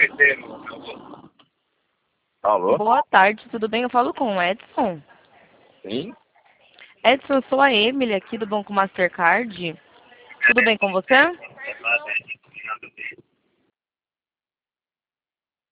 Alô? Boa tarde, tudo bem? Eu falo com o Edson. Sim? Edson, eu sou a Emily aqui do Banco Mastercard. Tudo bem com você?